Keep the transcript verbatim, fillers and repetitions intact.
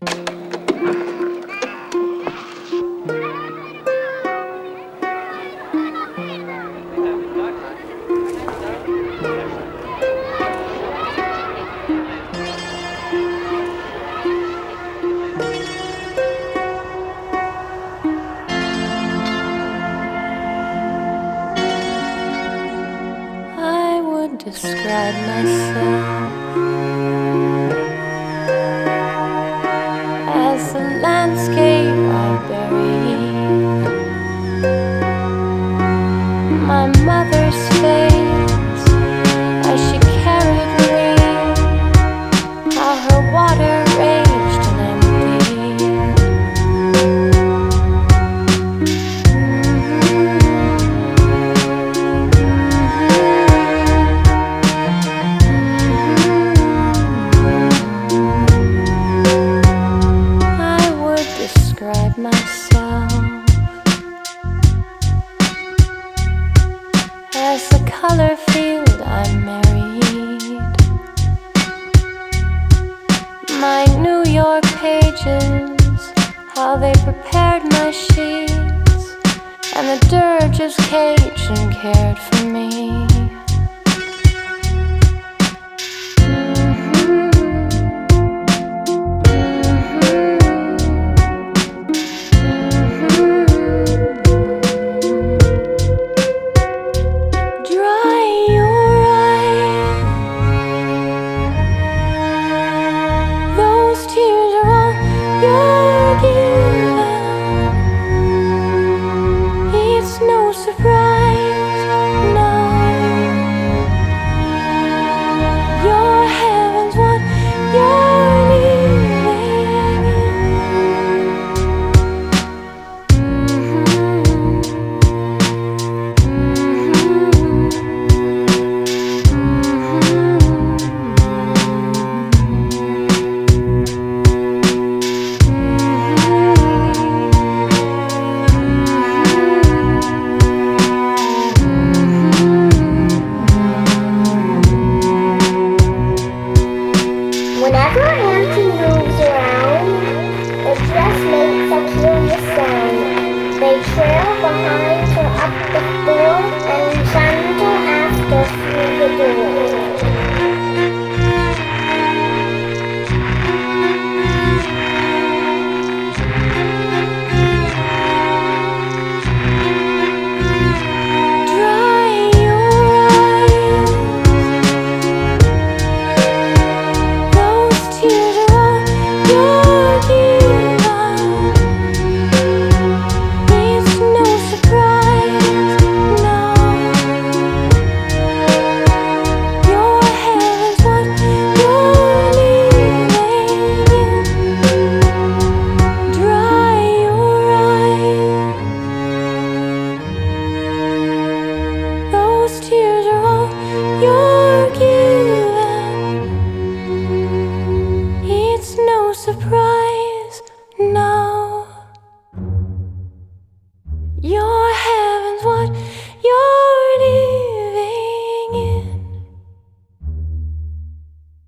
Describe myself as a landscape I buried. My mother's face as she carried me, how her water raged and emptied. Describe myself as a color field I married. My New York pages, how they prepared my sheets, and the dirges caged and cared for me.